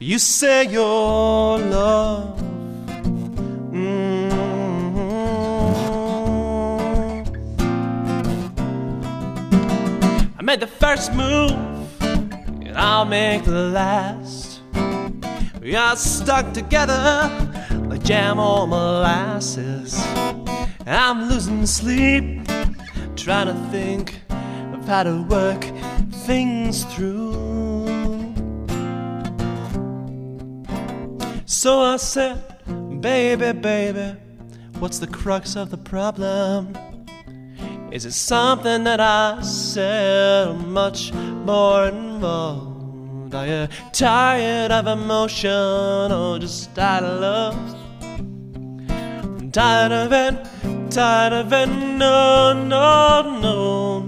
You say your love. I made the first move, and I'll make the last. We are stuck together like jam or molasses. I'm losing sleep, trying to think of how to work things through. So I said, baby, baby, what's the crux of the problem? Is it something that I said or much more involved? Are you tired of emotion or just tired of love? I'm tired of it, no, no, no.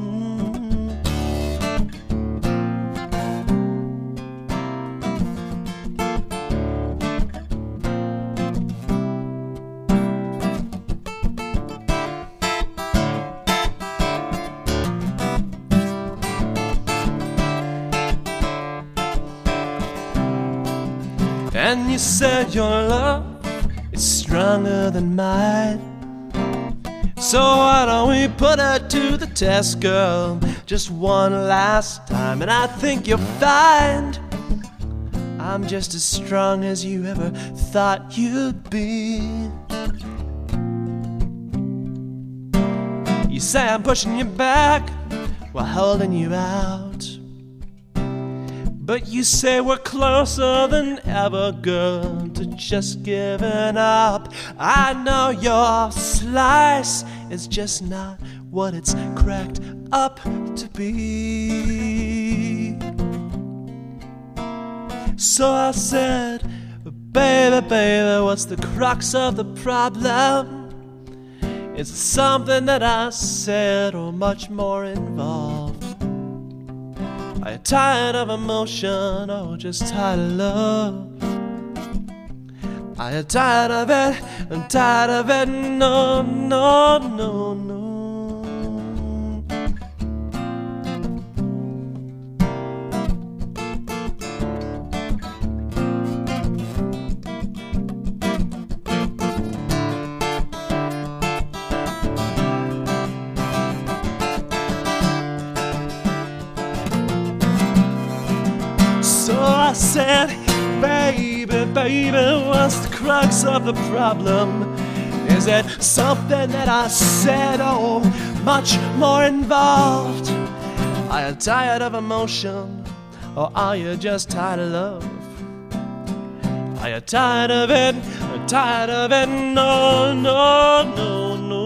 And you said your love is stronger than mine. So why don't we put it to the test, girl, just one last time? And I think you'll find I'm just as strong as you ever thought you'd be. You say I'm pushing you back while holding you out, but you say we're closer than ever, girl, to just giving up. I know your slice is just not what it's cracked up to be. So I said, baby, baby, what's the crux of the problem? Is it something that I said or much more involved? Are you tired of emotion or just tired of love? Are you tired of it? I'm tired of it, no, no, no, no. So I said, baby, baby, what's the crux of the problem? Is it something that I said or much more involved? Are you tired of emotion or are you just tired of love? Are you tired of it? Tired of it? No, no, no, no.